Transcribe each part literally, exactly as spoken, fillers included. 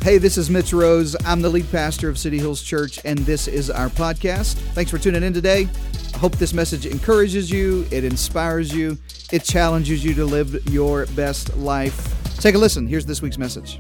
Hey, this is Mitch Rose. I'm the lead pastor of City Hills Church, and this is our podcast. Thanks for tuning in today. I hope this message encourages you, it inspires you, it challenges you to live your best life. Take a listen. Here's this week's message.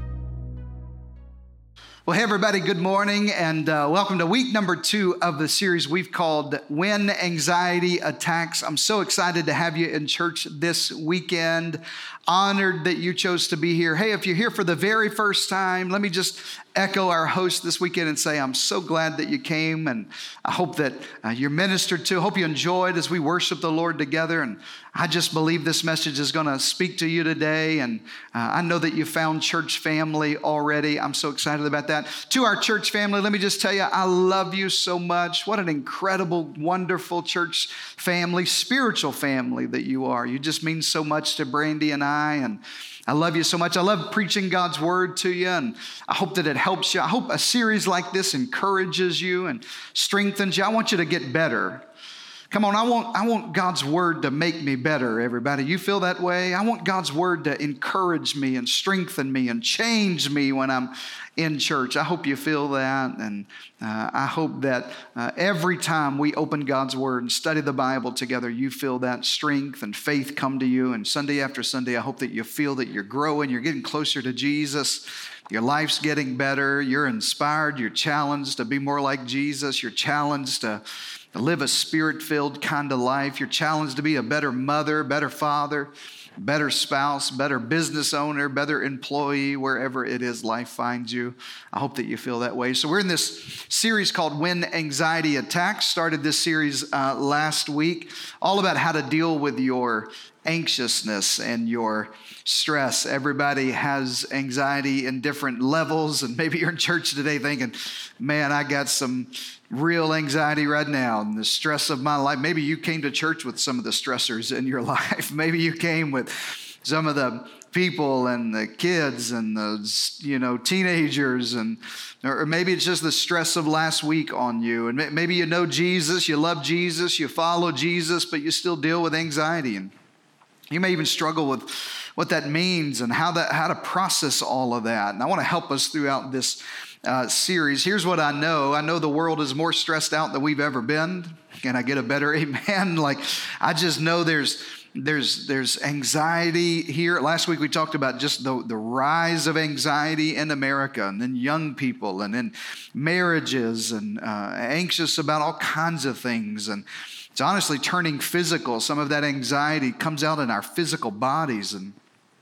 Well, hey, everybody, good morning, and uh, welcome to week number two of the series we've called When Anxiety Attacks. I'm so excited to have you in church this weekend. Honored that you chose to be here. Hey, if you're here for the very first time, let me just echo our host this weekend and say I'm so glad that you came, and I hope that uh, you're ministered to. Hope you enjoyed as we worship the Lord together, and I just believe this message is going to speak to you today, and uh, I know that you found church family already. I'm so excited about that. To our church family, let me just tell you, I love you so much. What an incredible, wonderful church family, spiritual family that you are. You just mean so much to Brandy and I. And I love you so much. I love preaching God's word to you, and I hope that it helps you. I hope a series like this encourages you and strengthens you. I want you to get better. Come on, I want, I want God's word to make me better, everybody. You feel that way? I want God's word to encourage me and strengthen me and change me when I'm in church. I hope you feel that, and uh, I hope that uh, every time we open God's word and study the Bible together, you feel that strength and faith come to you. And Sunday after Sunday, I hope that you feel that you're growing, you're getting closer to Jesus, your life's getting better, you're inspired, you're challenged to be more like Jesus, you're challenged to To live a spirit-filled kind of life. You're challenged to be a better mother, better father, better spouse, better business owner, better employee, wherever it is life finds you. I hope that you feel that way. So we're in this series called When Anxiety Attacks. Started this series uh, last week, all about how to deal with your anxiousness and your stress. Everybody has anxiety in different levels, and maybe you're in church today thinking, man, I got some real anxiety right now and the stress of my life. Maybe you came to church with some of the stressors in your life. Maybe you came with some of the people and the kids and the, you know, teenagers, and or maybe it's just the stress of last week on you. And maybe you know Jesus, you love Jesus, you follow Jesus, but you still deal with anxiety, and you may even struggle with what that means and how that how to process all of that. And I want to help us throughout this uh, series. Here's what I know. I know the world is more stressed out than we've ever been. Can I get a better amen? Like, I just know there's there's there's anxiety here. Last week we talked about just the, the rise of anxiety in America, and then young people, and then marriages, and uh, anxious about all kinds of things. And it's honestly turning physical. Some of that anxiety comes out in our physical bodies, and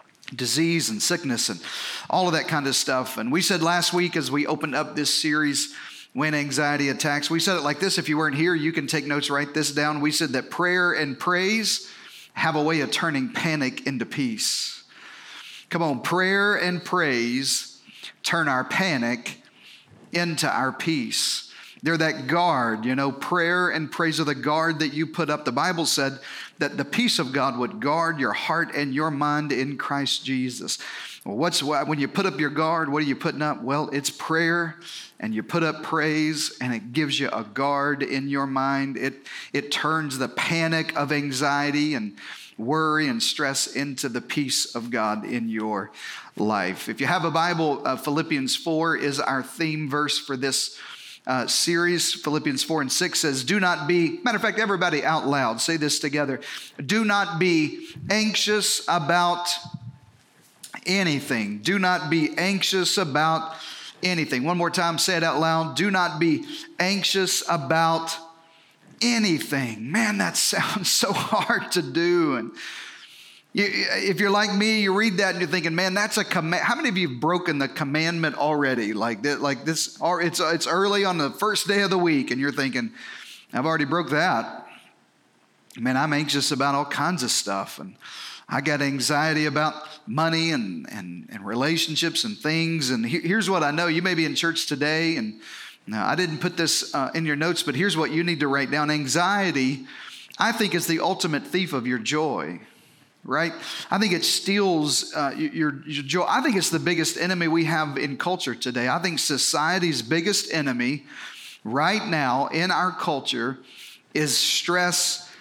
disease and sickness and all of that kind of stuff. And we said last week as we opened up this series, When Anxiety Attacks, we said it like this. If you weren't here, you can take notes, write this down. We said that prayer and praise have a way of turning panic into peace. Come on, prayer and praise turn our panic into our peace. They're that guard, you know, prayer and praise are the guard that you put up. The Bible said that the peace of God would guard your heart and your mind in Christ Jesus. Well, what's when you put up your guard, what are you putting up? Well, it's prayer, and you put up praise, and it gives you a guard in your mind. It, it turns the panic of anxiety and worry and stress into the peace of God in your life. If you have a Bible, uh, Philippians four is our theme verse for this Uh, series. Philippians four and six says, do not be, matter of fact, everybody out loud, say this together. Do not be anxious about anything. Do not be anxious about anything. One more time, say it out loud. Do not be anxious about anything. Man, that sounds so hard to do. And you, if you're like me, you read that and you're thinking, man, that's a command. How many of you have broken the commandment already? Like that, like this, or it's it's early on the first day of the week, and you're thinking, I've already broke that. Man, I'm anxious about all kinds of stuff, and I got anxiety about money and and, and relationships and things. And he, here's what I know: you may be in church today, and now I didn't put this uh, in your notes, but here's what you need to write down: anxiety, I think, is the ultimate thief of your joy. Right? I think it steals uh, your, your joy. I think it's the biggest enemy we have in culture today. I think society's biggest enemy right now in our culture is stress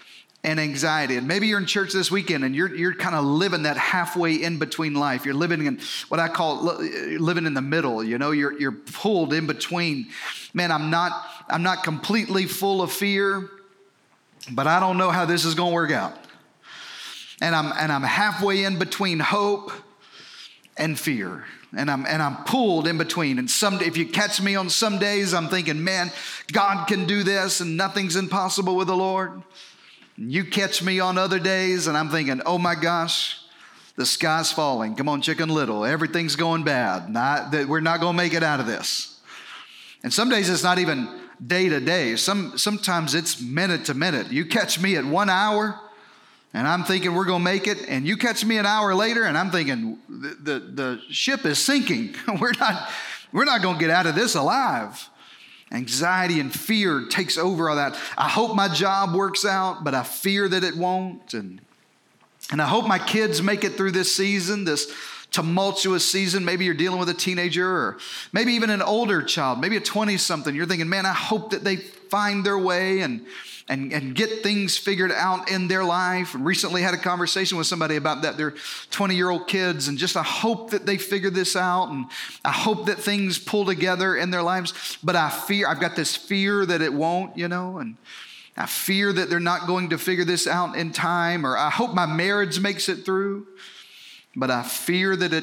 and anxiety. And maybe you're in church this weekend and you're, you're kind of living that halfway in between life. You're living in what I call living in the middle. You know, you're, you're pulled in between. Man, I'm not, I'm not completely full of fear, but I don't know how this is going to work out. And I'm, and I'm halfway in between hope and fear. And I'm and I'm pulled in between. And some, if you catch me on some days, I'm thinking, man, God can do this and nothing's impossible with the Lord. And you catch me on other days and I'm thinking, oh my gosh, the sky's falling. Come on, Chicken Little. Everything's going bad. Not, that we're not going to make it out of this. And some days it's not even day to day. Some Sometimes it's minute to minute. You catch me at one hour and I'm thinking we're going to make it. And you catch me an hour later and I'm thinking the, the, the ship is sinking. we're not, we're not going to get out of this alive. Anxiety and fear takes over all that. I hope my job works out, but I fear that it won't. And, and I hope my kids make it through this season, this tumultuous season. Maybe you're dealing with a teenager or maybe even an older child, maybe a twenty-something. You're thinking, man, I hope that they find their way and And, and get things figured out in their life. And recently had a conversation with somebody about that, their twenty-year-old kids, and just I hope that they figure this out, and I hope that things pull together in their lives. But I fear, I've got this fear that it won't, you know, and I fear that they're not going to figure this out in time, or I hope my marriage makes it through, but I fear that it,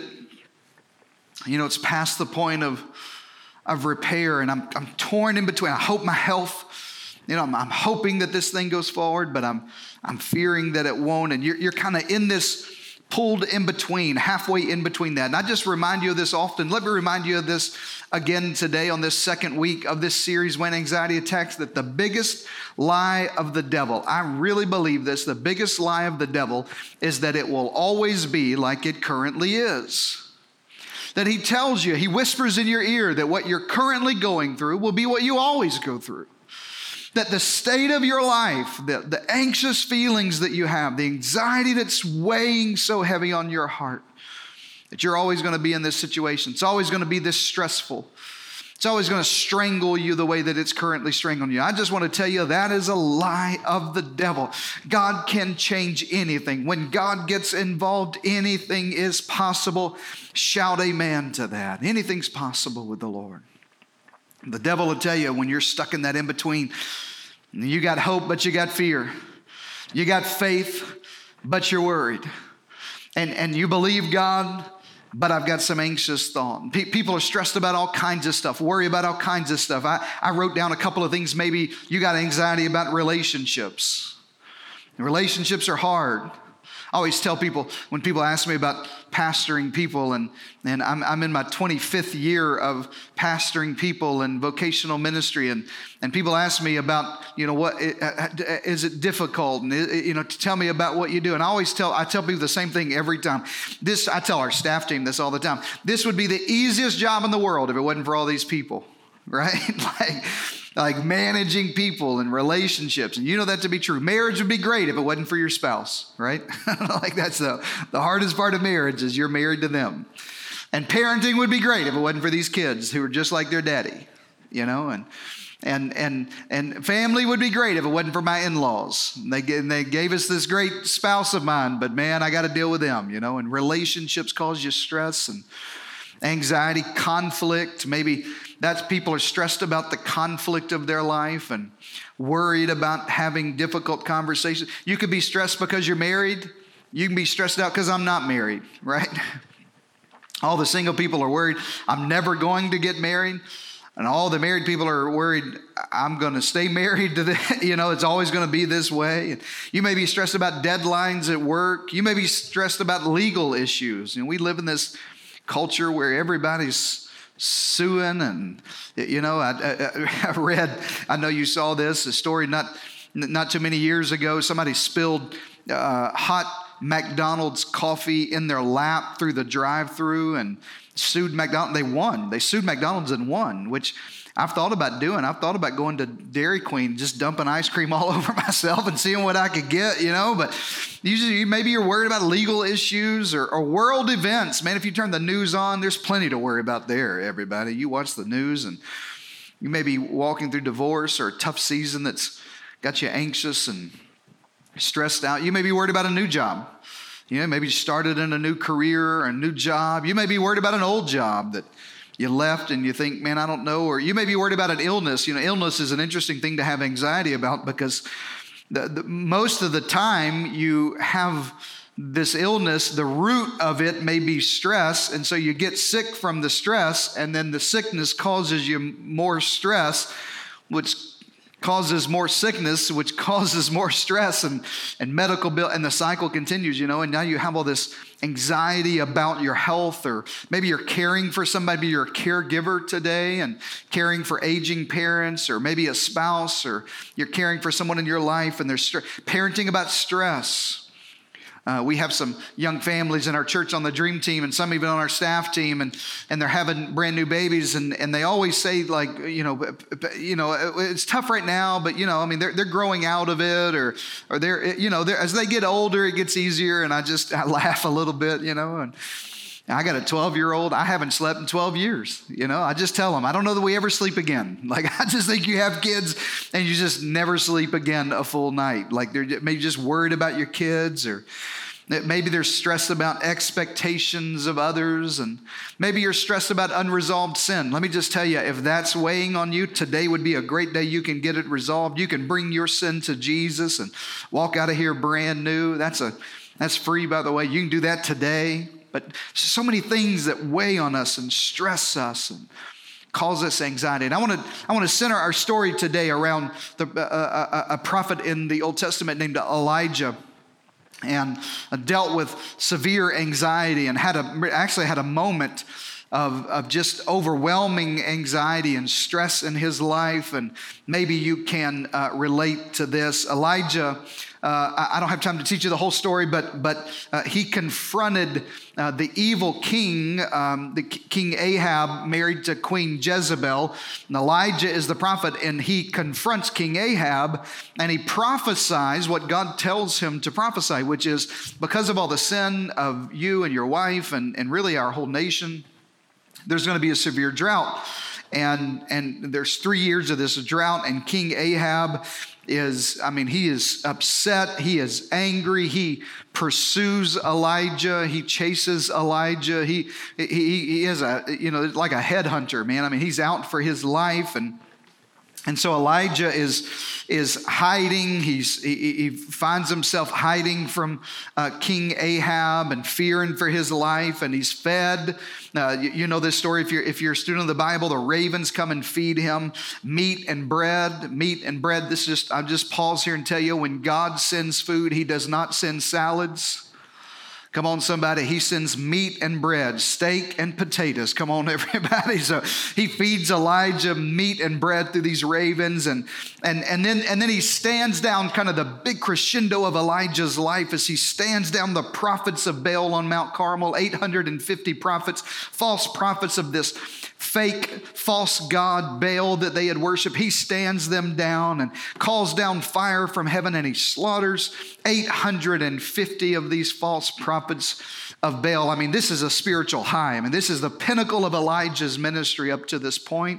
you know, it's past the point of, of repair, and I'm, I'm torn in between. I hope my health, You know, I'm, I'm hoping that this thing goes forward, but I'm I'm fearing that it won't. And you're, you're kind of in this pulled in between, halfway in between that. And I just remind you of this often. Let me remind you of this again today on this second week of this series, When Anxiety Attacks, that the biggest lie of the devil, I really believe this, the biggest lie of the devil is that it will always be like it currently is. That he tells you, he whispers in your ear that what you're currently going through will be what you always go through. That the state of your life, the, the anxious feelings that you have, the anxiety that's weighing so heavy on your heart, that you're always going to be in this situation. It's always going to be this stressful. It's always going to strangle you the way that it's currently strangling you. I just want to tell you that is a lie of the devil. God can change anything. When God gets involved, anything is possible. Shout amen to that. Anything's possible with the Lord. The devil will tell you when you're stuck in that in-between, you got hope, but you got fear. You got faith, but you're worried. And, and you believe God, but I've got some anxious thought. Pe- people are stressed about all kinds of stuff, worry about all kinds of stuff. I, I wrote down a couple of things. Maybe you got anxiety about relationships. Relationships are hard. I always tell people, when people ask me about pastoring people, and, and I'm, I'm in my twenty-fifth year of pastoring people and vocational ministry, and, and people ask me about, you know, what, is it difficult? And, you know, to tell me about what you do. And I always tell, I tell people the same thing every time. This, I tell our staff team this all the time. This would be the easiest job in the world if it wasn't for all these people, right? like, Like managing people and relationships. And you know that to be true. Marriage would be great if it wasn't for your spouse, right? Like that's the, the hardest part of marriage is you're married to them. And parenting would be great if it wasn't for these kids who are just like their daddy, you know? And and and and family would be great if it wasn't for my in-laws. They, they gave us this great spouse of mine, but man, I got to deal with them, you know? And relationships cause you stress and anxiety, conflict. Maybe that's people are stressed about the conflict of their life and worried about having difficult conversations. You could be stressed because you're married. You can be stressed out because I'm not married, right? All the single people are worried, I'm never going to get married. And all the married people are worried, I'm going to stay married to the, you know, it's always going to be this way. And you may be stressed about deadlines at work. You may be stressed about legal issues. And we live in this culture where everybody's suing, and you know, I, I, I read, I know you saw this, a story not not too many years ago. Somebody spilled uh, hot McDonald's coffee in their lap through the drive-through and sued McDonald's. They won. They sued McDonald's and won, which I've thought about doing. I've thought about going to Dairy Queen, just dumping ice cream all over myself and seeing what I could get, you know. But usually maybe you're worried about legal issues or, or world events. Man, if you turn the news on, there's plenty to worry about there, everybody. You watch the news and you may be walking through divorce or a tough season that's got you anxious and stressed out. You may be worried about a new job. You know, maybe you started in a new career or a new job. You may be worried about an old job that you left and you think, man, I don't know. Or you may be worried about an illness. You know, illness is an interesting thing to have anxiety about because the, the, most of the time you have this illness, the root of it may be stress. And so you get sick from the stress, and then the sickness causes you more stress, which causes more sickness, which causes more stress and, and medical bill, and the cycle continues, you know, and now you have all this anxiety about your health, or maybe you're caring for somebody, maybe you're a caregiver today and caring for aging parents, or maybe a spouse, or you're caring for someone in your life and they're st- parenting about stress. Uh, we have some young families in our church on the Dream Team, and some even on our staff team, and, and they're having brand new babies, and, and they always say, like, you know, you know, it's tough right now, but, you know, I mean, they're they're growing out of it, or or they're, you know, they're, as they get older, it gets easier, and I just I laugh a little bit, you know, and I got a twelve-year-old. I haven't slept in twelve years, you know. I just tell them, I don't know that we ever sleep again. Like, I just think you have kids and you just never sleep again a full night. Like, they're maybe just worried about your kids, or maybe they're stressed about expectations of others, and maybe you're stressed about unresolved sin. Let me just tell you, if that's weighing on you, today would be a great day. You can get it resolved. You can bring your sin to Jesus and walk out of here brand new. That's a that's free, by the way. You can do that today. But so many things that weigh on us and stress us and cause us anxiety. And I want to I want to center our story today around the, uh, a, a prophet in the Old Testament named Elijah, and dealt with severe anxiety and had a actually had a moment of, of just overwhelming anxiety and stress in his life. And maybe you can uh, relate to this. Elijah, uh, I don't have time to teach you the whole story, but but uh, he confronted uh, the evil king, um, the King Ahab, married to Queen Jezebel. And Elijah is the prophet, and he confronts King Ahab, and he prophesies what God tells him to prophesy, which is, because of all the sin of you and your wife and, and really our whole nation, there's going to be a severe drought. And, and there's three years of this drought, and King Ahab is, I mean, he is upset. He is angry. He pursues Elijah. He chases Elijah. He, he, he is a, you know, like a headhunter, man. I mean, he's out for his life. And And so Elijah is, is hiding. He's, he, he finds himself hiding from uh, King Ahab and fearing for his life, and he's fed. Uh, you, you know this story. If you're, if you're a student of the Bible, the ravens come and feed him meat and bread, meat and bread. This is just, I'll just pause here and tell you, when God sends food, he does not send salads. Come on, somebody. He sends meat and bread, steak and potatoes. Come on, everybody. So he feeds Elijah meat and bread through these ravens. And, and, and, then, and then he stands down, kind of the big crescendo of Elijah's life, as he stands down the prophets of Baal on Mount Carmel, eight hundred fifty prophets, false prophets of this fake false god Baal that they had worshiped. He stands them down and calls down fire from heaven, and he slaughters eight hundred fifty of these false prophets of Baal. I mean, this is a spiritual high. I mean, this is the pinnacle of Elijah's ministry up to this point.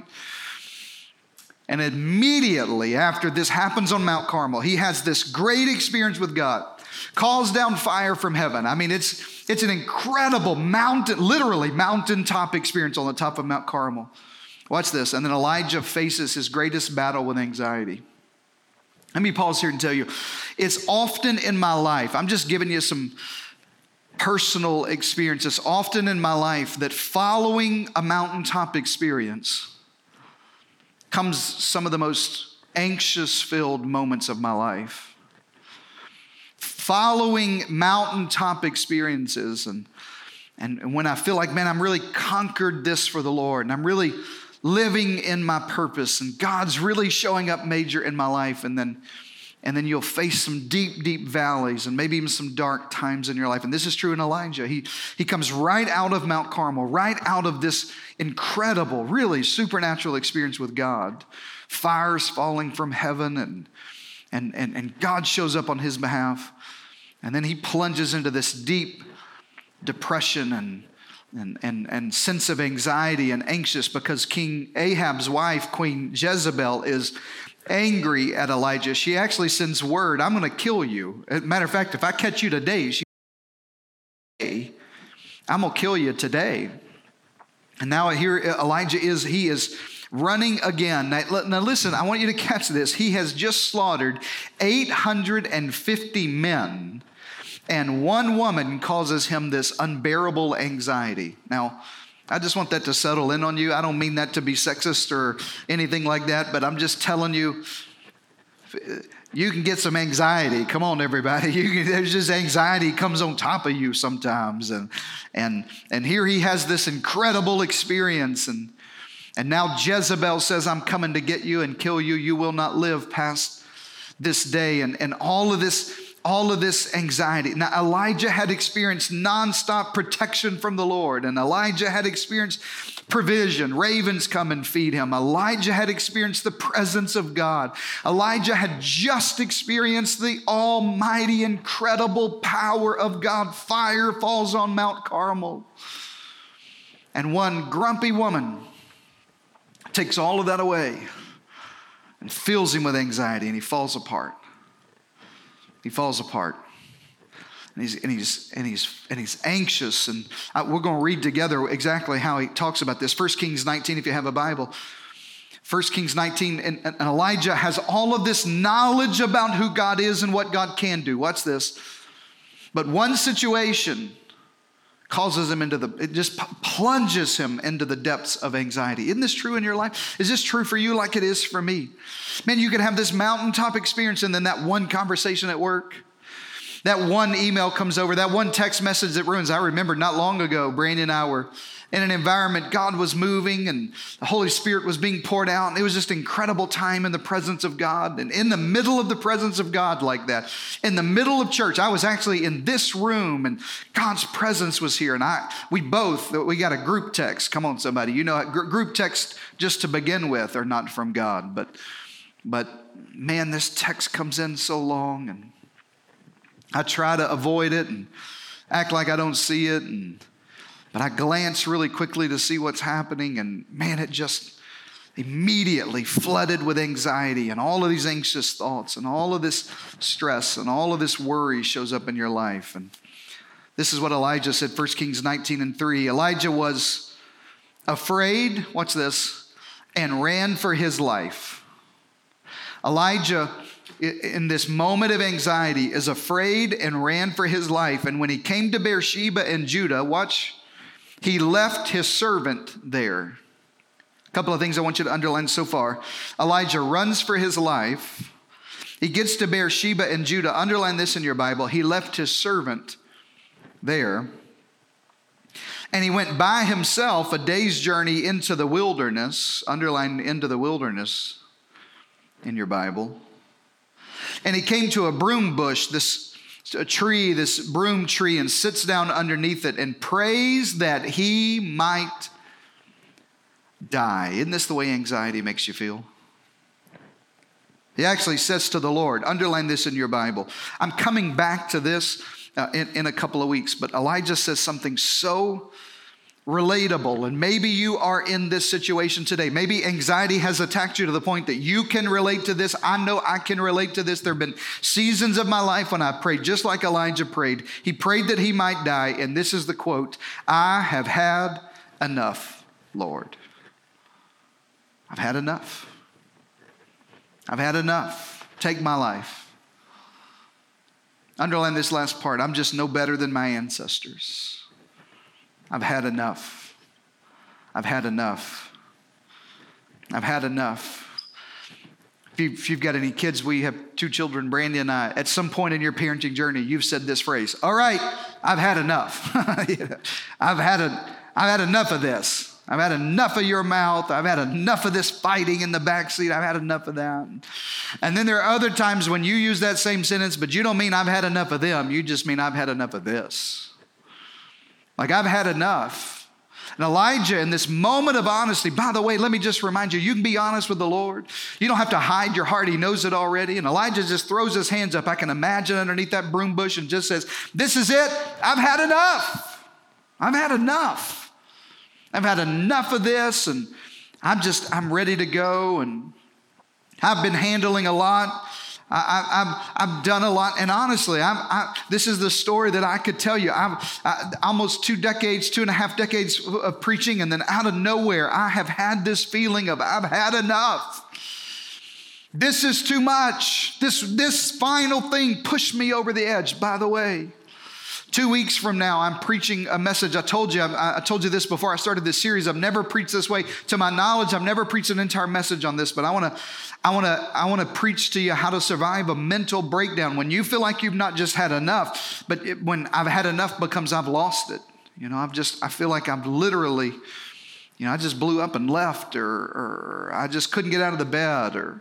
And immediately after this happens on Mount Carmel, he has this great experience with God, calls down fire from heaven. I mean, it's It's an incredible mountain, literally mountaintop experience on the top of Mount Carmel. Watch this. And then Elijah faces his greatest battle with anxiety. Let me pause here and tell you, it's often in my life, I'm just giving you some personal experiences, often in my life that following a mountaintop experience comes some of the most anxious-filled moments of my life. Following mountaintop experiences, and, and when I feel like, man, I'm really conquered this for the Lord, and I'm really living in my purpose, and God's really showing up major in my life, and then and then you'll face some deep, deep valleys, and maybe even some dark times in your life. And this is true in Elijah. He, he comes right out of Mount Carmel, right out of this incredible, really supernatural experience with God. Fires falling from heaven, and and and, and God shows up on his behalf. And then he plunges into this deep depression and, and, and, and sense of anxiety and anxious because King Ahab's wife, Queen Jezebel, is, angry at Elijah. She actually sends word, I'm going to kill you. As a matter of fact, if I catch you today, she, I'm going to kill you today. And now here Elijah is, he is running again. Now, now listen, I want you to catch this. He has just slaughtered eight hundred fifty men, and one woman causes him this unbearable anxiety. Now, I just want that to settle in on you. I don't mean that to be sexist or anything like that, but I'm just telling you, you can get some anxiety. Come on, everybody. You can, there's just anxiety comes on top of you sometimes. And and and here he has this incredible experience. And, and now Jezebel says, I'm coming to get you and kill you. You will not live past this day. And, and all of this All of this anxiety. Now, Elijah had experienced nonstop protection from the Lord, and Elijah had experienced provision. Ravens come and feed him. Elijah had experienced the presence of God. Elijah had just experienced the almighty, incredible power of God. Fire falls on Mount Carmel. And one grumpy woman takes all of that away and fills him with anxiety, and he falls apart. He falls apart, and he's and he's and he's and he's anxious. And I, we're going to read together exactly how he talks about this. First Kings nineteen, if you have a Bible. First Kings nineteen, and, and Elijah has all of this knowledge about who God is and what God can do. Watch this. But one situation causes him into the, it just plunges him into the depths of anxiety. Isn't this true in your life? Is this true for you like it is for me? Man, you could have this mountaintop experience, and then that one conversation at work, that one email comes over, that one text message that ruins. I remember not long ago, Brandy and I were in an environment, God was moving and the Holy Spirit was being poured out. And it was just an incredible time in the presence of God. And in the middle of the presence of God like that, in the middle of church, I was actually in this room and God's presence was here. And I, we both, we got a group text. Come on, somebody. You know, group text just to begin with are not from God. But, but man, this text comes in so long, and I try to avoid it and act like I don't see it. And But I glance really quickly to see what's happening, and man, it just immediately flooded with anxiety, and all of these anxious thoughts and all of this stress and all of this worry shows up in your life. And this is what Elijah said, First Kings nineteen and three. Elijah was afraid, watch this, and ran for his life. Elijah, in this moment of anxiety, is afraid and ran for his life. And when he came to Beersheba in Judah, watch, he left his servant there. A couple of things I want you to underline so far. Elijah runs for his life. He gets to Beersheba in Judah. Underline this in your Bible. He left his servant there. And he went by himself a day's journey into the wilderness. Underline into the wilderness in your Bible. And he came to a broom bush, this a tree, this broom tree, and sits down underneath it and prays that he might die. Isn't this the way anxiety makes you feel? He actually says to the Lord, underline this in your Bible. I'm coming back to this uh, in, in a couple of weeks, but Elijah says something so relatable, and maybe you are in this situation today. Maybe anxiety has attacked you to the point that you can relate to this. I know I can relate to this. There have been seasons of my life when I prayed just like Elijah prayed. He prayed that he might die, and this is the quote, "I have had enough, Lord. I've had enough. I've had enough. Take my life." Underline this last part. I'm just no better than my ancestors. I've had enough. I've had enough. I've had enough. If, you, if you've got any kids, we have two children, Brandy and I. At some point in your parenting journey, you've said this phrase, "All right, I've had enough." I've had a, I've had enough of this. I've had enough of your mouth. I've had enough of this fighting in the backseat. I've had enough of that. And then there are other times when you use that same sentence, but you don't mean I've had enough of them. You just mean I've had enough of this. Like, I've had enough. And Elijah, in this moment of honesty, by the way, let me just remind you, you can be honest with the Lord. You don't have to hide your heart. He knows it already. And Elijah just throws his hands up. I can imagine underneath that broom bush and just says, "This is it. I've had enough. I've had enough. I've had enough of this. And I'm just, I'm ready to go." And I've been handling a lot. I, I, I've, I've done a lot. And honestly, I'm, I, this is the story that I could tell you. I've I, almost two decades, two and a half decades of preaching. And then out of nowhere, I have had this feeling of I've had enough. This is too much. This, this final thing pushed me over the edge. By the way, two weeks from now, I'm preaching a message. I told you, I, I told you this before I started this series. I've never preached this way. To my knowledge, I've never preached an entire message on this, but I want to, I want to, I want to preach to you how to survive a mental breakdown when you feel like you've not just had enough, but it, when I've had enough becomes I've lost it. You know, I've just, I feel like I've literally, you know, I just blew up and left, or, or I just couldn't get out of the bed, or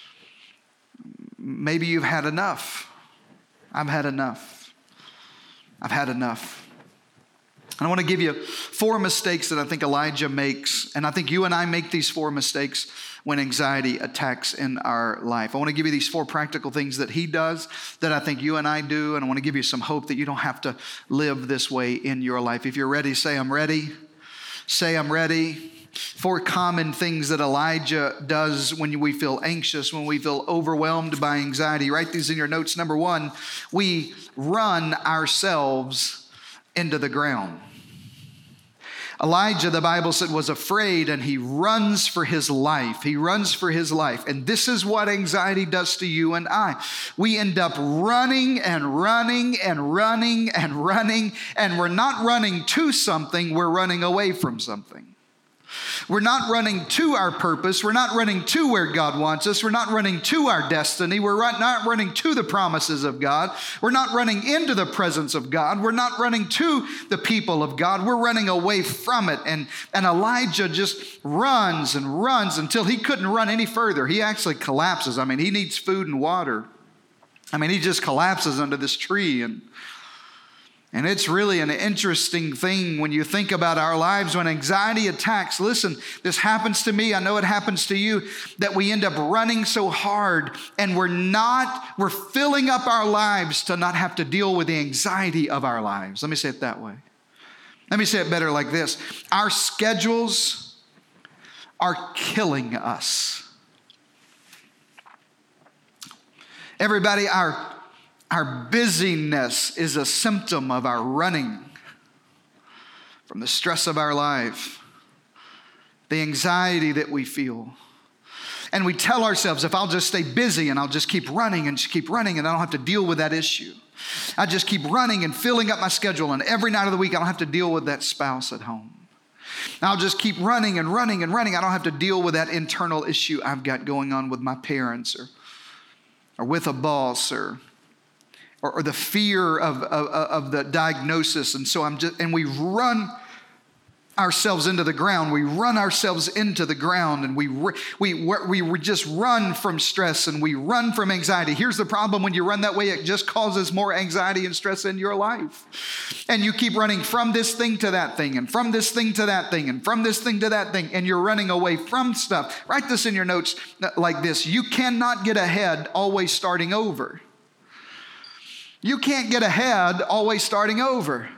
maybe you've had enough. I've had enough. I've had enough. And I want to give you four mistakes that I think Elijah makes. And I think you and I make these four mistakes when anxiety attacks in our life. I want to give you these four practical things that he does that I think you and I do. And I want to give you some hope that you don't have to live this way in your life. If you're ready, say, I'm ready. Say, I'm ready. Four common things that Elijah does when we feel anxious, when we feel overwhelmed by anxiety. Write these in your notes. Number one, we run ourselves into the ground. Elijah, the Bible said, was afraid, and he runs for his life. He runs for his life. And this is what anxiety does to you and I. We end up running and running and running and running, and we're not running to something, we're running away from something. We're not running to our purpose. We're not running to where God wants us. We're not running to our destiny. We're not running to the promises of God. We're not running into the presence of God. We're not running to the people of God. We're running away from it. And, and Elijah just runs and runs until he couldn't run any further. He actually collapses. I mean, he needs food and water. I mean, he just collapses under this tree. And And it's really an interesting thing when you think about our lives when anxiety attacks. Listen, this happens to me. I know it happens to you, that we end up running so hard and we're not, we're filling up our lives to not have to deal with the anxiety of our lives. Let me say it that way. Let me say it better like this. Our schedules are killing us. Everybody, our Our busyness is a symptom of our running from the stress of our life, the anxiety that we feel. And we tell ourselves, if I'll just stay busy and I'll just keep running and just keep running and I don't have to deal with that issue. I just keep running and filling up my schedule, and every night of the week I don't have to deal with that spouse at home. I'll just keep running and running and running. I don't have to deal with that internal issue I've got going on with my parents or, or with a boss or Or, or the fear of, of, of the diagnosis. And so I'm just, and we run ourselves into the ground. We run ourselves into the ground, and we, we, we, we just run from stress and we run from anxiety. Here's the problem. When you run that way, it just causes more anxiety and stress in your life. And you keep running from this thing to that thing, and from this thing to that thing, and from this thing to that thing, and you're running away from stuff. Write this in your notes like this. You cannot get ahead always starting over. You can't get ahead always starting over.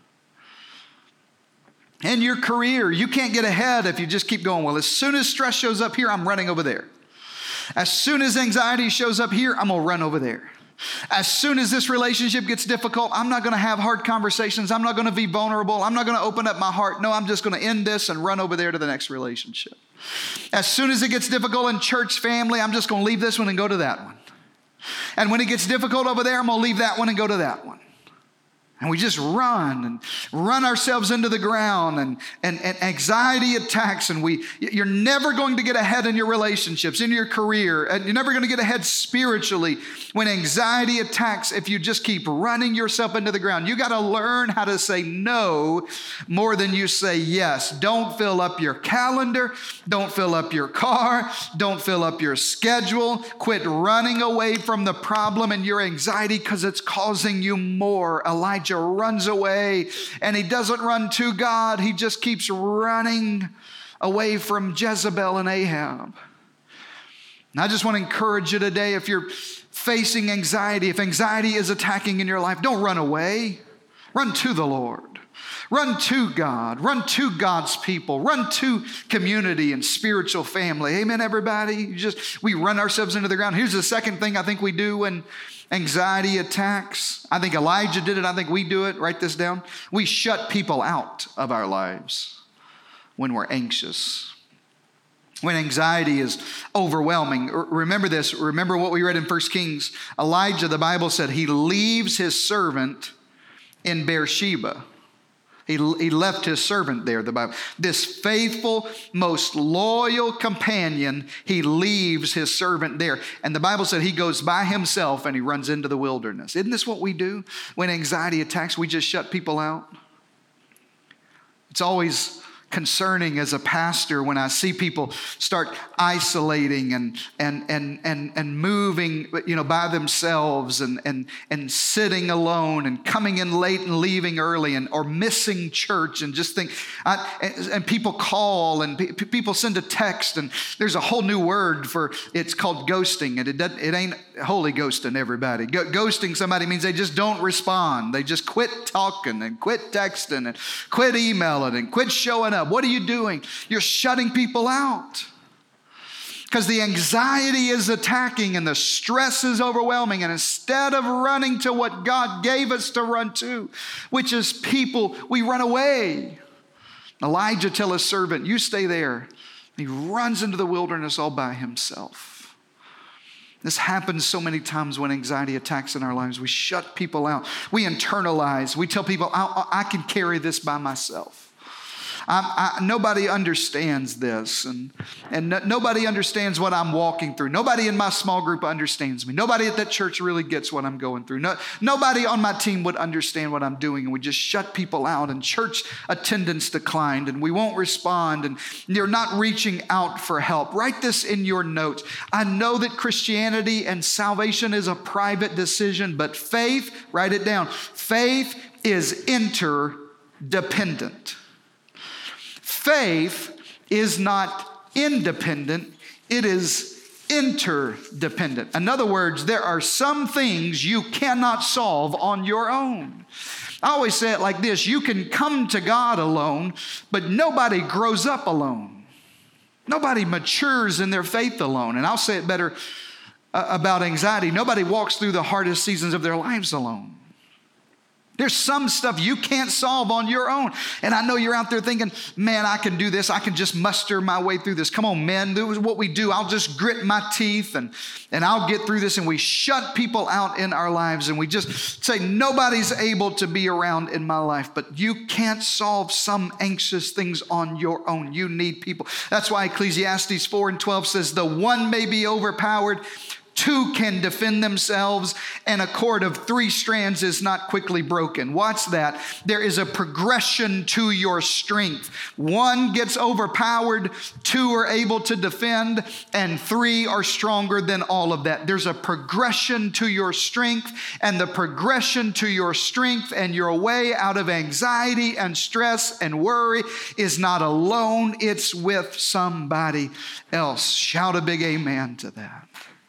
In your career, you can't get ahead if you just keep going, well, as soon as stress shows up here, I'm running over there. As soon as anxiety shows up here, I'm going to run over there. As soon as this relationship gets difficult, I'm not going to have hard conversations. I'm not going to be vulnerable. I'm not going to open up my heart. No, I'm just going to end this and run over there to the next relationship. As soon as it gets difficult in church family, I'm just going to leave this one and go to that one. And when it gets difficult over there, I'm going to leave that one and go to that one. And we just run and run ourselves into the ground, and, and, and anxiety attacks, and we, you're never going to get ahead in your relationships, in your career, and you're never going to get ahead spiritually when anxiety attacks if you just keep running yourself into the ground. You got to learn how to say no more than you say yes. Don't fill up your calendar. Don't fill up your car. Don't fill up your schedule. Quit running away from the problem and your anxiety because it's causing you more. Elijah runs away, and he doesn't run to God. He just keeps running away from Jezebel and Ahab. And I just want to encourage you today, if you're facing anxiety, if anxiety is attacking in your life, don't run away. Run to the Lord. Run to God. Run to God's people. Run to community and spiritual family. Amen, everybody? You just, we run ourselves into the ground. Here's the second thing I think we do when anxiety attacks. I think Elijah did it. I think we do it. Write this down. We shut people out of our lives when we're anxious. When anxiety is overwhelming. Remember this. Remember what we read in First Kings. Elijah, the Bible said, he leaves his servant in Beersheba. He, he left his servant there, the Bible. This faithful, most loyal companion, he leaves his servant there. And the Bible said he goes by himself and he runs into the wilderness. Isn't this what we do when anxiety attacks? We just shut people out. It's always concerning as a pastor when I see people start isolating and and and and and moving, you know, by themselves and and and sitting alone and coming in late and leaving early and or missing church and just think I, and, and people call and pe- people send a text and there's a whole new word for it's called ghosting, and it doesn't it ain't holy ghosting everybody. Go, ghosting somebody means they just don't respond. They just quit talking and quit texting and quit emailing and quit showing up. What are you doing? You're shutting people out because the anxiety is attacking and the stress is overwhelming. And instead of running to what God gave us to run to, which is people, we run away. Elijah tells his servant, you stay there. He runs into the wilderness all by himself. This happens so many times when anxiety attacks in our lives. We shut people out. We internalize. We tell people, I, I can carry this by myself. I, I, nobody understands this, and, and no, nobody understands what I'm walking through. Nobody in my small group understands me. Nobody at that church really gets what I'm going through. No, nobody on my team would understand what I'm doing, and we just shut people out, and church attendance declined, and we won't respond, and you're not reaching out for help. Write this in your notes. I know that Christianity and salvation is a private decision, but faith, write it down, faith is interdependent. Faith is not independent, it is interdependent. In other words, there are some things you cannot solve on your own. I always say it like this, you can come to God alone, but nobody grows up alone. Nobody matures in their faith alone. And I'll say it better uh, about anxiety. Nobody walks through the hardest seasons of their lives alone. There's some stuff you can't solve on your own. And I know you're out there thinking, man, I can do this. I can just muster my way through this. Come on, men, this is what we do. I'll just grit my teeth and, and I'll get through this. And we shut people out in our lives and we just say, nobody's able to be around in my life. But you can't solve some anxious things on your own. You need people. That's why Ecclesiastes four and twelve says, the one may be overpowered, two can defend themselves, and a cord of three strands is not quickly broken. Watch that. There is a progression to your strength. One gets overpowered, two are able to defend, and three are stronger than all of that. There's a progression to your strength, and the progression to your strength and your way out of anxiety and stress and worry is not alone. It's with somebody else. Shout a big amen to that.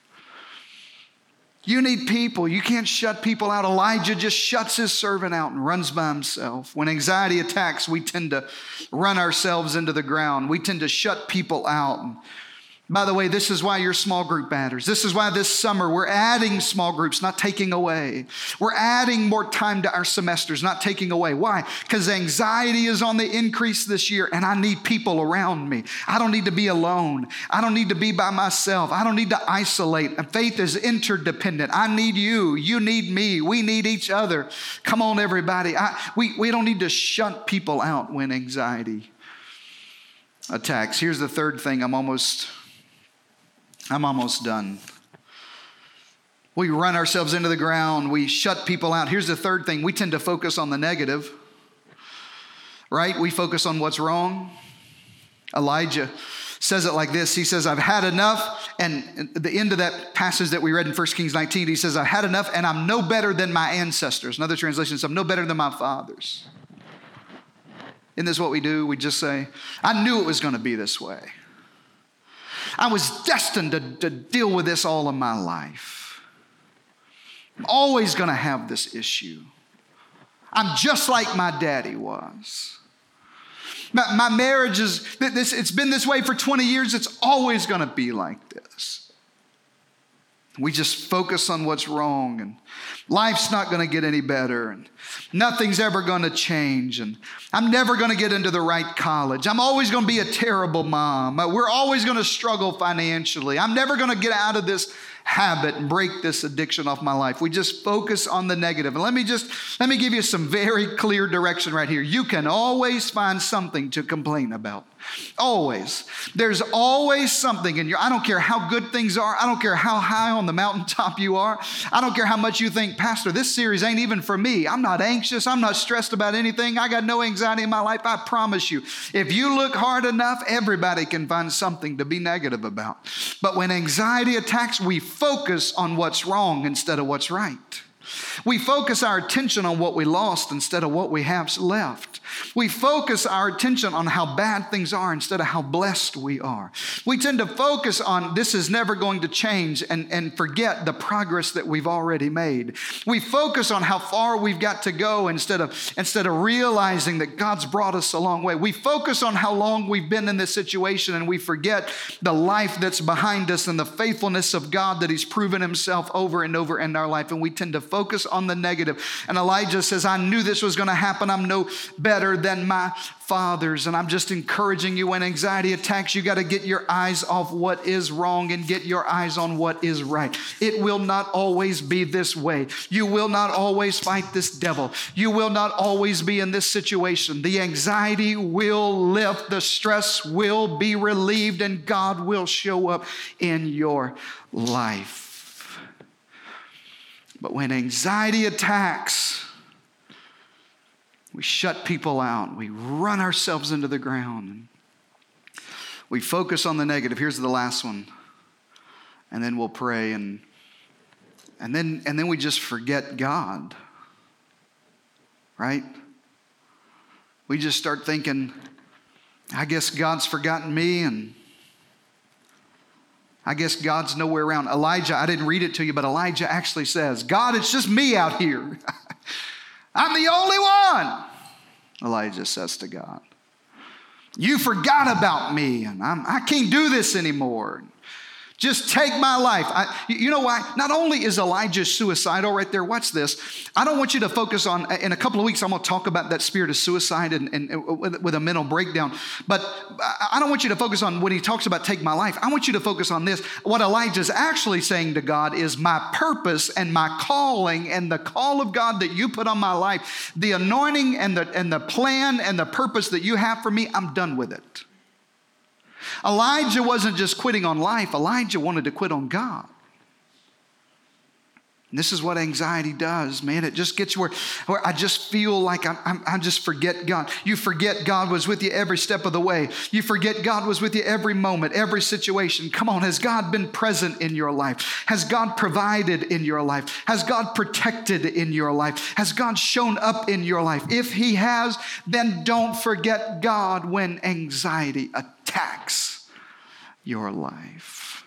You need people. You can't shut people out. Elijah just shuts his servant out and runs by himself. When anxiety attacks, we tend to run ourselves into the ground. We tend to shut people out. And by the way, this is why your small group matters. This is why this summer we're adding small groups, not taking away. We're adding more time to our semesters, not taking away. Why? Because anxiety is on the increase this year, and I need people around me. I don't need to be alone. I don't need to be by myself. I don't need to isolate. Faith is interdependent. I need you. You need me. We need each other. Come on, everybody. I, we, we don't need to shut people out when anxiety attacks. Here's the third thing. I'm almost... I'm almost done. We run ourselves into the ground. We shut people out. Here's the third thing. We tend to focus on the negative, right? We focus on what's wrong. Elijah says it like this. He says, I've had enough. And at the end of that passage that we read in First Kings nineteen, he says, I've had enough and I'm no better than my ancestors. Another translation says, I'm no better than my fathers. Isn't this what we do? We just say, I knew it was going to be this way. I was destined to, to deal with this all of my life. I'm always going to have this issue. I'm just like my daddy was. My, my marriage is, this, it's been this way for twenty years. It's always going to be like this. We just focus on what's wrong, and life's not going to get any better, and nothing's ever going to change, and I'm never going to get into the right college. I'm always going to be a terrible mom. We're always going to struggle financially. I'm never going to get out of this habit and break this addiction off my life. We just focus on the negative. And let me just, let me give you some very clear direction right here. You can always find something to complain about. Always. There's always something in your, I don't care how good things are. I don't care how high on the mountaintop you are. I don't care how much you think, Pastor, this series ain't even for me. I'm not anxious. I'm not stressed about anything. I got no anxiety in my life. I promise you, if you look hard enough, everybody can find something to be negative about. But when anxiety attacks, we focus on what's wrong instead of what's right. We focus our attention on what we lost instead of what we have left. We focus our attention on how bad things are instead of how blessed we are. We tend to focus on this is never going to change and, and forget the progress that we've already made. We focus on how far we've got to go instead of, instead of realizing that God's brought us a long way. We focus on how long we've been in this situation, and we forget the life that's behind us and the faithfulness of God that He's proven Himself over and over in our life. And we tend to focus on the negative. And Elijah says, I knew this was going to happen. I'm no better than my fathers. And I'm just encouraging you, when anxiety attacks, you got to get your eyes off what is wrong and get your eyes on what is right. It will not always be this way. You will not always fight this devil. You will not always be in this situation. The anxiety will lift, the stress will be relieved, and God will show up in your life. But when anxiety attacks, we shut people out. We run ourselves into the ground. And we focus on the negative. Here's the last one. And then we'll pray. And, and, then, and then we just forget God. Right? We just start thinking, I guess God's forgotten me, and I guess God's nowhere around. Elijah, I didn't read it to you, but Elijah actually says, God, it's just me out here. I'm the only one. Elijah says to God, you forgot about me, and I'm, I can't do this anymore. Just take my life. I, you know why? Not only is Elijah suicidal right there, watch this. I don't want you to focus on, in a couple of weeks, I'm going to talk about that spirit of suicide and, and, and with, with a mental breakdown. But I don't want you to focus on when he talks about take my life. I want you to focus on this. What Elijah's actually saying to God is my purpose and my calling and the call of God that you put on my life, the anointing and the, and the plan and the purpose that you have for me, I'm done with it. Elijah wasn't just quitting on life. Elijah wanted to quit on God. And this is what anxiety does, man. It just gets where, where I just feel like I'm, I'm, I just forget God. You forget God was with you every step of the way. You forget God was with you every moment, every situation. Come on, has God been present in your life? Has God provided in your life? Has God protected in your life? Has God shown up in your life? If He has, then don't forget God when anxiety attacks your life.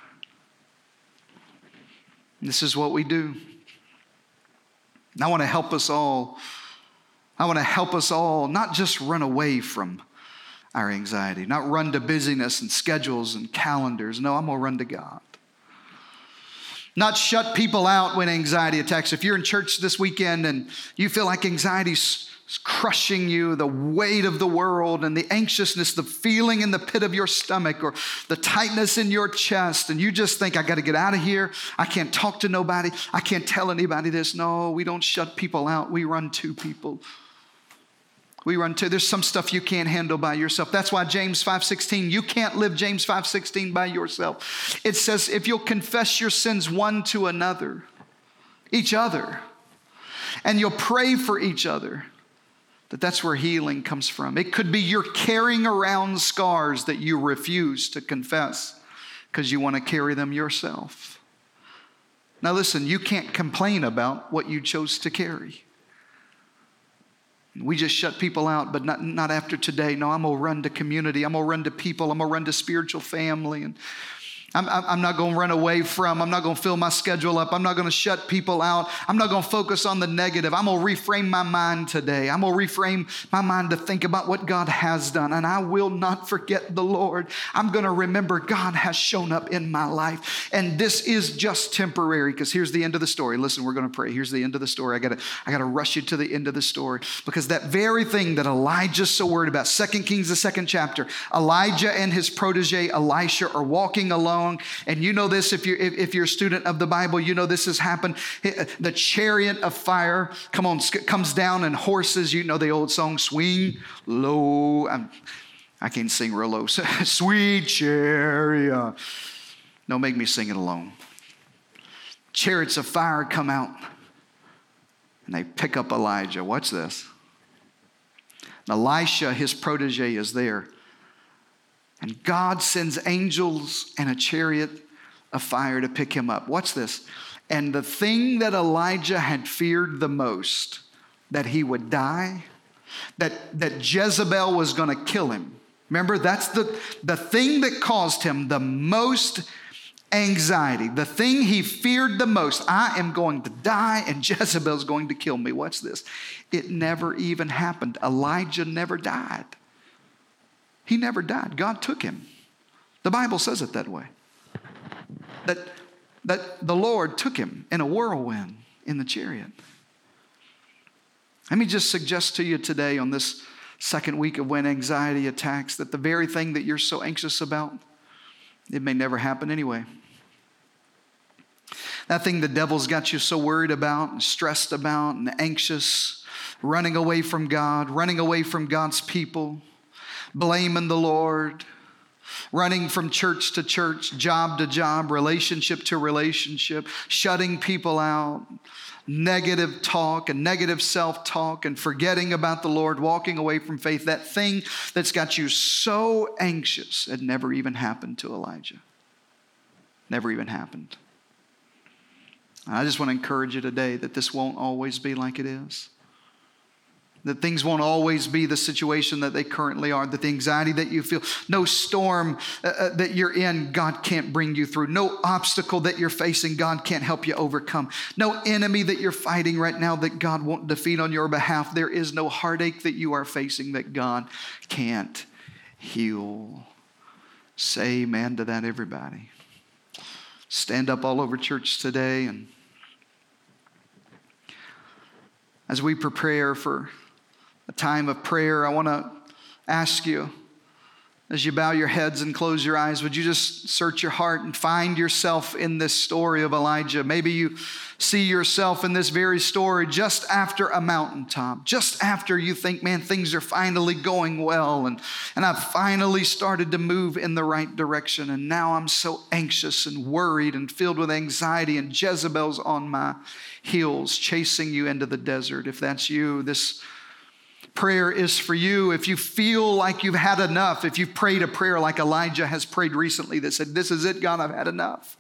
This is what we do. And I want to help us all. I want to help us all not just run away from our anxiety, not run to busyness and schedules and calendars. No, I'm going to run to God. Not shut people out when anxiety attacks. If you're in church this weekend and you feel like anxiety's crushing you, the weight of the world and the anxiousness, the feeling in the pit of your stomach or the tightness in your chest, and you just think, I got to get out of here. I can't talk to nobody. I can't tell anybody this. No, we don't shut people out. We run to people. We run to, there's some stuff you can't handle by yourself. That's why James five sixteen, you can't live James five sixteen by yourself. It says, if you'll confess your sins one to another, each other, and you'll pray for each other, that that's where healing comes from. It could be you're carrying around scars that you refuse to confess because you want to carry them yourself. Now listen, you can't complain about what you chose to carry. We just shut people out, but not, not after today. No, I'm going to run to community. I'm going to run to people. I'm going to run to spiritual family. And I'm, I'm not going to run away from. I'm not going to fill my schedule up. I'm not going to shut people out. I'm not going to focus on the negative. I'm going to reframe my mind today. I'm going to reframe my mind to think about what God has done. And I will not forget the Lord. I'm going to remember God has shown up in my life. And this is just temporary, because here's the end of the story. Listen, we're going to pray. Here's the end of the story. I got to I got to rush you to the end of the story, because that very thing that Elijah's so worried about, Second Kings, the second chapter, Elijah and his protege Elisha are walking along. And you know this, if you're, if, if you're a student of the Bible, you know this has happened. The chariot of fire, come on, comes down, and horses, you know the old song, swing low. I'm, I can't sing real low. Sweet chariot. Don't make me sing it alone. Chariots of fire come out, and they pick up Elijah. Watch this. Elisha, his protege, is there. And God sends angels and a chariot of fire to pick him up. Watch this. And the thing that Elijah had feared the most, that he would die, that, that Jezebel was going to kill him. Remember, that's the, the thing that caused him the most anxiety. The thing he feared the most. I am going to die and Jezebel's going to kill me. Watch this. It never even happened. Elijah never died. He never died. God took him. The Bible says it that way. That, that the Lord took him in a whirlwind in the chariot. Let me just suggest to you today, on this second week of when anxiety attacks, that the very thing that you're so anxious about, it may never happen anyway. That thing the devil's got you so worried about and stressed about and anxious, running away from God, running away from God's people, blaming the Lord, running from church to church, job to job, relationship to relationship, shutting people out, negative talk and negative self-talk, and forgetting about the Lord, walking away from faith. That thing that's got you so anxious, it never even happened to Elijah. Never even happened. I just want to encourage you today that this won't always be like it is. That things won't always be the situation that they currently are. That the anxiety that you feel, no storm uh, that you're in, God can't bring you through. No obstacle that you're facing, God can't help you overcome. No enemy that you're fighting right now that God won't defeat on your behalf. There is no heartache that you are facing that God can't heal. Say amen to that, everybody. Stand up all over church today, and as we prepare for a time of prayer, I want to ask you, as you bow your heads and close your eyes, would you just search your heart and find yourself in this story of Elijah? Maybe you see yourself in this very story just after a mountaintop, just after you think, man, things are finally going well, and, and I've finally started to move in the right direction, and now I'm so anxious and worried and filled with anxiety, and Jezebel's on my heels, chasing you into the desert. If that's you, this prayer is for you. If you feel like you've had enough, if you've prayed a prayer like Elijah has prayed recently that said, this is it, God, I've had enough.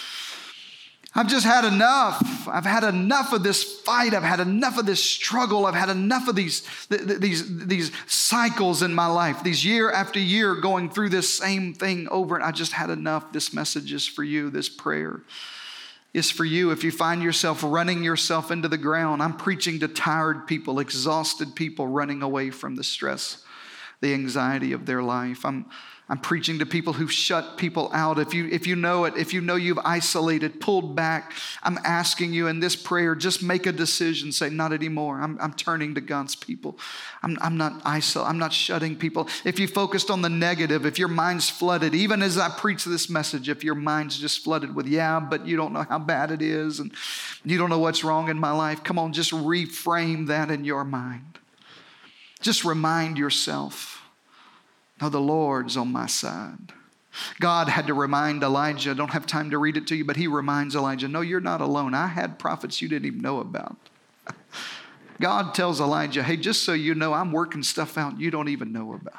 I've just had enough. I've had enough of this fight. I've had enough of this struggle. I've had enough of these, these, these cycles in my life, these year after year going through this same thing over. And I just had enough. This message is for you. This prayer is for you. If you find yourself running yourself into the ground, I'm preaching to tired people, exhausted people running away from the stress, the anxiety of their life. I'm I'm preaching to people who've shut people out. If you, if you know it, if you know you've isolated, pulled back, I'm asking you in this prayer, just make a decision. Say, not anymore. I'm, I'm turning to God's people. I'm, I'm not isolated. I'm not shutting people. If you focused on the negative, if your mind's flooded, even as I preach this message, if your mind's just flooded with, yeah, but you don't know how bad it is, and you don't know what's wrong in my life, come on, just reframe that in your mind. Just remind yourself, no, the Lord's on my side. God had to remind Elijah, I don't have time to read it to you, but he reminds Elijah, no, you're not alone. I had prophets you didn't even know about. God tells Elijah, hey, just so you know, I'm working stuff out you don't even know about.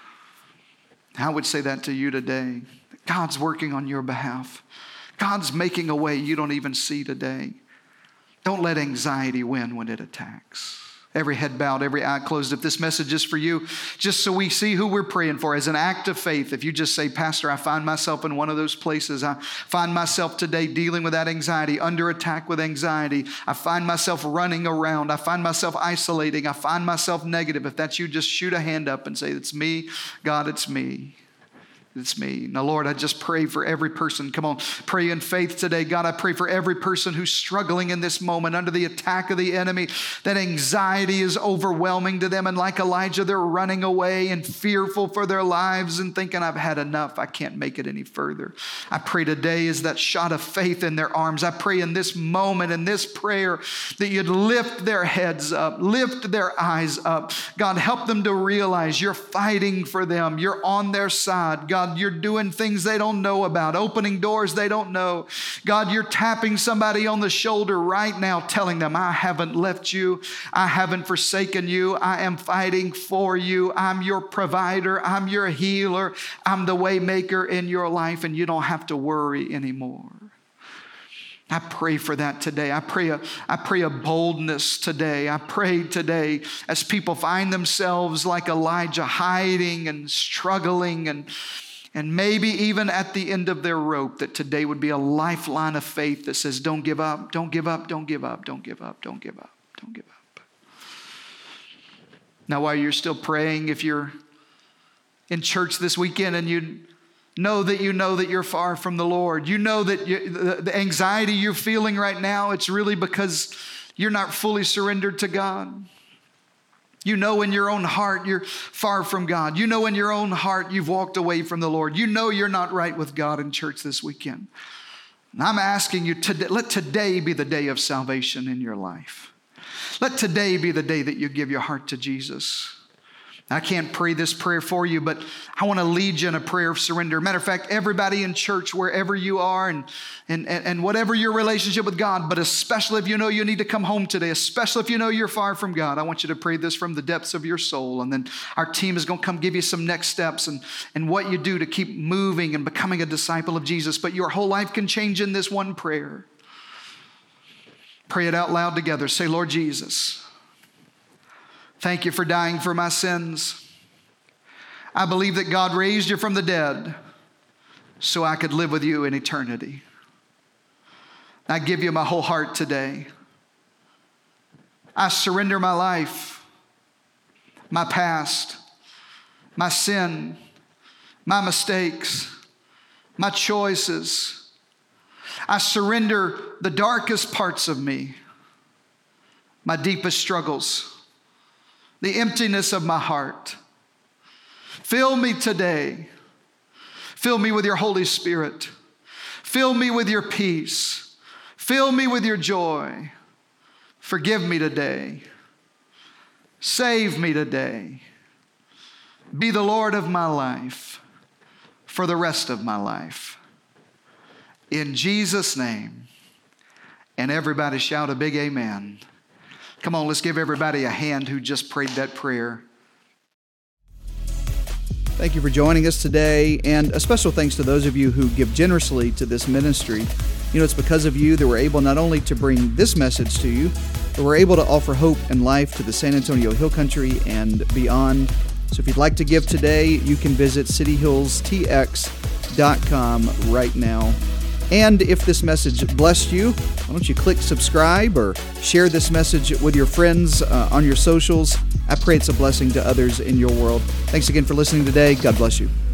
I would say that to you today. God's working on your behalf. God's making a way you don't even see today. Don't let anxiety win when it attacks. Every head bowed, every eye closed. If this message is for you, just so we see who we're praying for as an act of faith, if you just say, Pastor, I find myself in one of those places. I find myself today dealing with that anxiety, under attack with anxiety. I find myself running around. I find myself isolating. I find myself negative. If that's you, just shoot a hand up and say, it's me. God, it's me. It's me. Now, Lord, I just pray for every person. Come on, pray in faith today. God, I pray for every person who's struggling in this moment under the attack of the enemy. That anxiety is overwhelming to them. And like Elijah, they're running away and fearful for their lives and thinking, I've had enough. I can't make it any further. I pray today is that shot of faith in their arms. I pray in this moment, in this prayer, that you'd lift their heads up, lift their eyes up. God, help them to realize you're fighting for them. You're on their side. God, God, you're doing things they don't know about, opening doors they don't know. God, you're tapping somebody on the shoulder right now, telling them, I haven't left you. I haven't forsaken you. I am fighting for you. I'm your provider. I'm your healer. I'm the way maker in your life, and you don't have to worry anymore. I pray for that today. I pray a, I pray a boldness today. I pray today as people find themselves like Elijah, hiding and struggling and, and maybe even at the end of their rope, that today would be a lifeline of faith that says, don't give up, don't give up, don't give up, don't give up, don't give up, don't give up. Now, while you're still praying, if you're in church this weekend and you know that you know that you're far from the Lord. You know that you, the, the anxiety you're feeling right now, it's really because you're not fully surrendered to God. You know in your own heart you're far from God. You know in your own heart you've walked away from the Lord. You know you're not right with God in church this weekend. And I'm asking you, today, let today be the day of salvation in your life. Let today be the day that you give your heart to Jesus. I can't pray this prayer for you, but I want to lead you in a prayer of surrender. Matter of fact, everybody in church, wherever you are and, and, and whatever your relationship with God, but especially if you know you need to come home today, especially if you know you're far from God, I want you to pray this from the depths of your soul. And then our team is going to come give you some next steps and, and what you do to keep moving and becoming a disciple of Jesus. But your whole life can change in this one prayer. Pray it out loud together. Say, Lord Jesus, thank you for dying for my sins. I believe that God raised you from the dead so I could live with you in eternity. I give you my whole heart today. I surrender my life, my past, my sin, my mistakes, my choices. I surrender the darkest parts of me, my deepest struggles, the emptiness of my heart. Fill me today. Fill me with your Holy Spirit. Fill me with your peace. Fill me with your joy. Forgive me today. Save me today. Be the Lord of my life for the rest of my life. In Jesus' name. And everybody shout a big amen. Come on, let's give everybody a hand who just prayed that prayer. Thank you for joining us today, and a special thanks to those of you who give generously to this ministry. You know, it's because of you that we're able not only to bring this message to you, but we're able to offer hope and life to the San Antonio Hill Country and beyond. So if you'd like to give today, you can visit city hills t x dot com right now. And if this message blessed you, why don't you click subscribe or share this message with your friends uh, on your socials. I pray it's a blessing to others in your world. Thanks again for listening today. God bless you.